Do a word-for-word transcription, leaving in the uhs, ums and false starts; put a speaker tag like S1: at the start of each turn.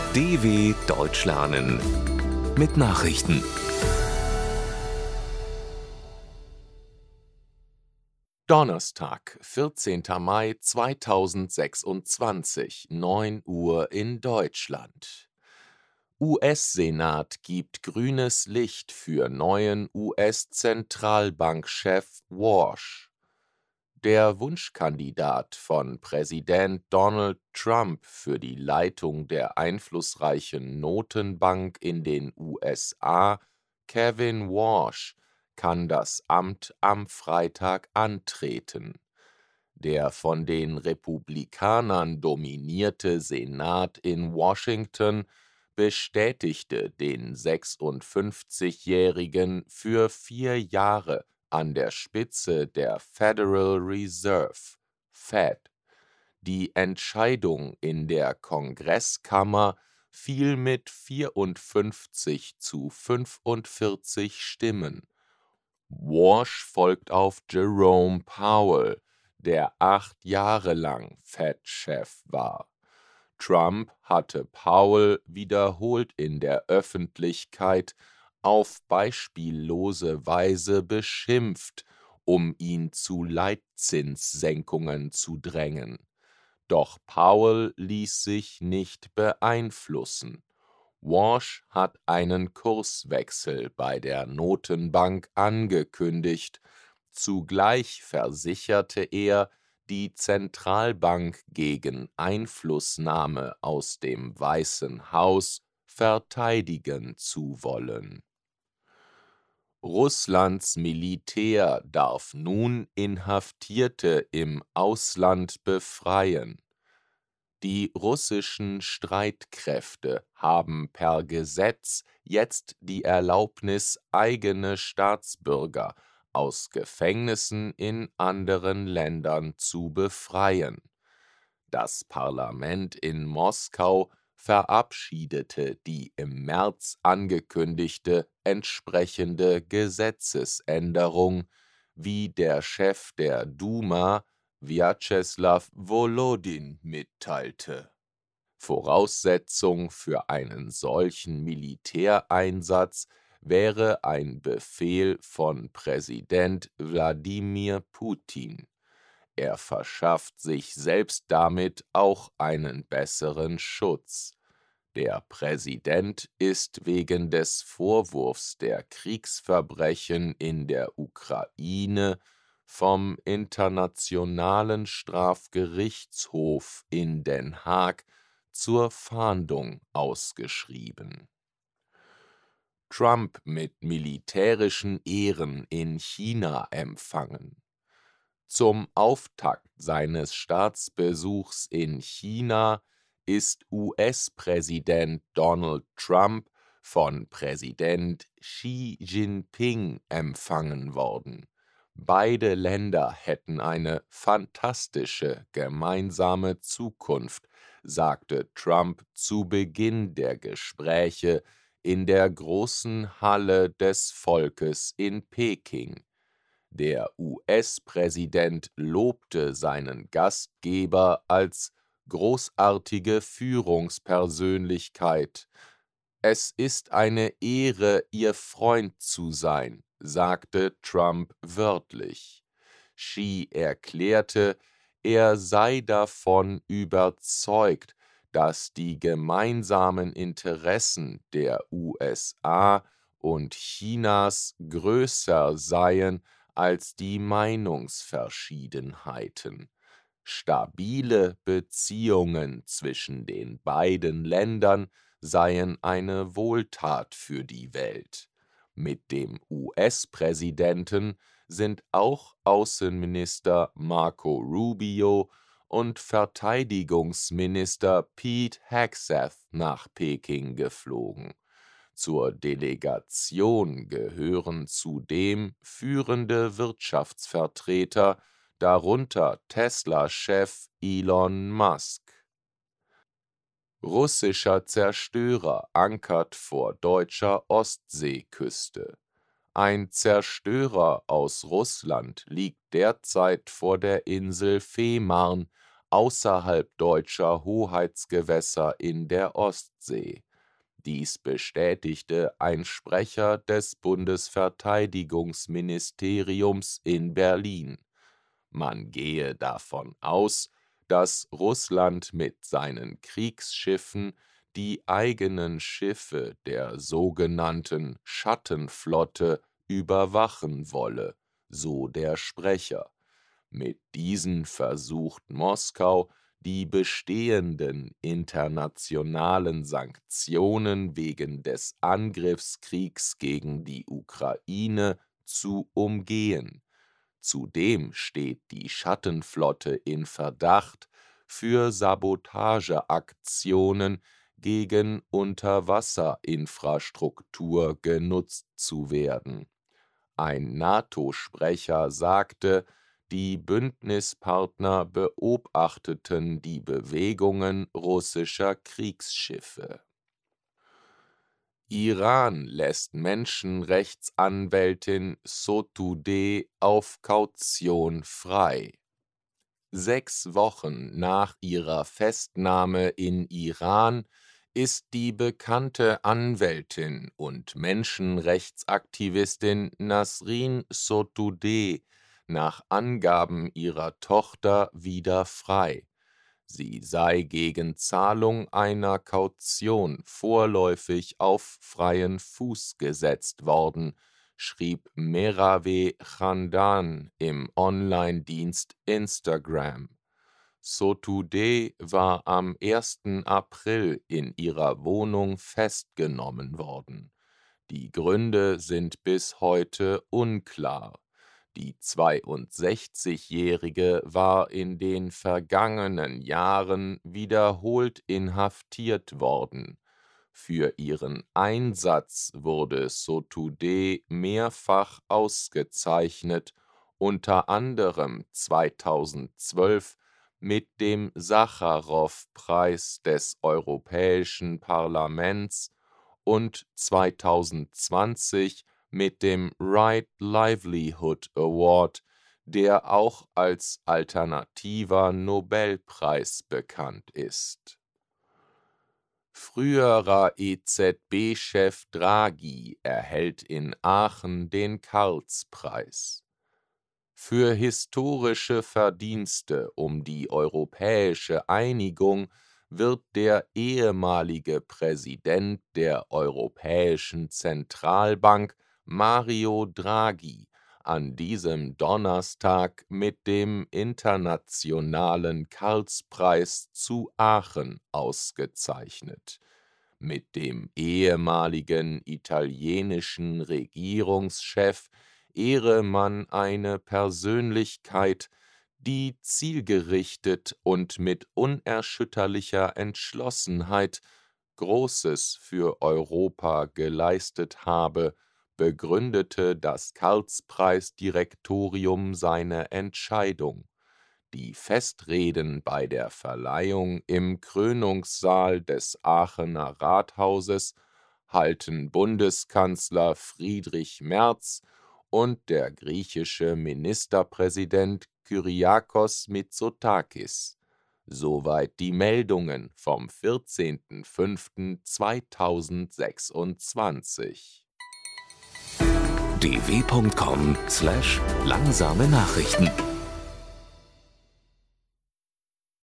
S1: D W Deutsch lernen mit Nachrichten. Donnerstag, vierzehnter Mai zweitausendsechsundzwanzig, neun Uhr in Deutschland. U S-Senat gibt grünes Licht für neuen U S-Zentralbankchef Warsh. Der Wunschkandidat von Präsident Donald Trump für die Leitung der einflussreichen Notenbank in den U S A, Kevin Warsh, kann das Amt am Freitag antreten. Der von den Republikanern dominierte Senat in Washington bestätigte den sechsundfünfzigjährigen für vier Jahre an der Spitze der Federal Reserve, Fed. Die Entscheidung in der Kongresskammer fiel mit vierundfünfzig zu fünfundvierzig Stimmen. Warsh folgt auf Jerome Powell, der acht Jahre lang Fed-Chef war. Trump hatte Powell wiederholt in der Öffentlichkeit auf beispiellose Weise beschimpft, um ihn zu Leitzinssenkungen zu drängen. Doch Powell ließ sich nicht beeinflussen. Warsh hat einen Kurswechsel bei der Notenbank angekündigt. Zugleich versicherte er, die Zentralbank gegen Einflussnahme aus dem Weißen Haus verteidigen zu wollen. Russlands Militär darf nun Inhaftierte im Ausland befreien. Die russischen Streitkräfte haben per Gesetz jetzt die Erlaubnis, eigene Staatsbürger aus Gefängnissen in anderen Ländern zu befreien. Das Parlament in Moskau verabschiedete die im März angekündigte entsprechende Gesetzesänderung, wie der Chef der Duma, Wjatscheslaw Wolodin, mitteilte. Voraussetzung für einen solchen Militäreinsatz wäre ein Befehl von Präsident Wladimir Putin. Er verschafft sich selbst damit auch einen besseren Schutz. Der Präsident ist wegen des Vorwurfs der Kriegsverbrechen in der Ukraine vom Internationalen Strafgerichtshof in Den Haag zur Fahndung ausgeschrieben. Trump mit militärischen Ehren in China empfangen. Zum Auftakt seines Staatsbesuchs in China ist U S-Präsident Donald Trump von Präsident Xi Jinping empfangen worden. Beide Länder hätten eine fantastische gemeinsame Zukunft, sagte Trump zu Beginn der Gespräche in der großen Halle des Volkes in Peking. Der U S-Präsident lobte seinen Gastgeber als großartige Führungspersönlichkeit. Es ist eine Ehre, Ihr Freund zu sein, sagte Trump wörtlich. Xi erklärte, er sei davon überzeugt, dass die gemeinsamen Interessen der U S A und Chinas größer seien als die Meinungsverschiedenheiten. Stabile Beziehungen zwischen den beiden Ländern seien eine Wohltat für die Welt. Mit dem U S-Präsidenten sind auch Außenminister Marco Rubio und Verteidigungsminister Pete Hegseth nach Peking geflogen. Zur Delegation gehören zudem führende Wirtschaftsvertreter, darunter Tesla-Chef Elon Musk. Russischer Zerstörer ankert vor deutscher Ostseeküste. Ein Zerstörer aus Russland liegt derzeit vor der Insel Fehmarn, außerhalb deutscher Hoheitsgewässer in der Ostsee. Dies bestätigte ein Sprecher des Bundesverteidigungsministeriums in Berlin. Man gehe davon aus, dass Russland mit seinen Kriegsschiffen die eigenen Schiffe der sogenannten Schattenflotte überwachen wolle, so der Sprecher. Mit diesen versucht Moskau, die bestehenden internationalen Sanktionen wegen des Angriffskriegs gegen die Ukraine zu umgehen. Zudem steht die Schattenflotte in Verdacht, für Sabotageaktionen gegen Unterwasserinfrastruktur genutzt zu werden. Ein NATO-Sprecher sagte, die Bündnispartner beobachteten die Bewegungen russischer Kriegsschiffe. Iran lässt Menschenrechtsanwältin Sotoudeh auf Kaution frei. Sechs Wochen nach ihrer Festnahme in Iran ist die bekannte Anwältin und Menschenrechtsaktivistin Nasrin Sotoudeh nach Angaben ihrer Tochter wieder frei. Sie sei gegen Zahlung einer Kaution vorläufig auf freien Fuß gesetzt worden, schrieb Merawe Khandan im Online-Dienst Instagram. Sotoudeh war am ersten April in ihrer Wohnung festgenommen worden. Die Gründe sind bis heute unklar. Die zweiundsechzigjährige war in den vergangenen Jahren wiederholt inhaftiert worden. Für ihren Einsatz wurde Sotoudeh mehrfach ausgezeichnet, unter anderem zweitausendzwölf mit dem Sacharow-Preis des Europäischen Parlaments und zweitausendzwanzig mit dem Right Livelihood Award, der auch als alternativer Nobelpreis bekannt ist. Früherer E Z B-Chef Draghi erhält in Aachen den Karlspreis. Für historische Verdienste um die europäische Einigung wird der ehemalige Präsident der Europäischen Zentralbank Mario Draghi an diesem Donnerstag mit dem Internationalen Karlspreis zu Aachen ausgezeichnet. Mit dem ehemaligen italienischen Regierungschef ehre man eine Persönlichkeit, die zielgerichtet und mit unerschütterlicher Entschlossenheit Großes für Europa geleistet habe, begründete das Karlspreisdirektorium seine Entscheidung. Die Festreden bei der Verleihung im Krönungssaal des Aachener Rathauses halten Bundeskanzler Friedrich Merz und der griechische Ministerpräsident Kyriakos Mitsotakis. Soweit die Meldungen vom vierzehnten fünften zweitausendsechsundzwanzig.
S2: d w punkt com slash langsame Nachrichten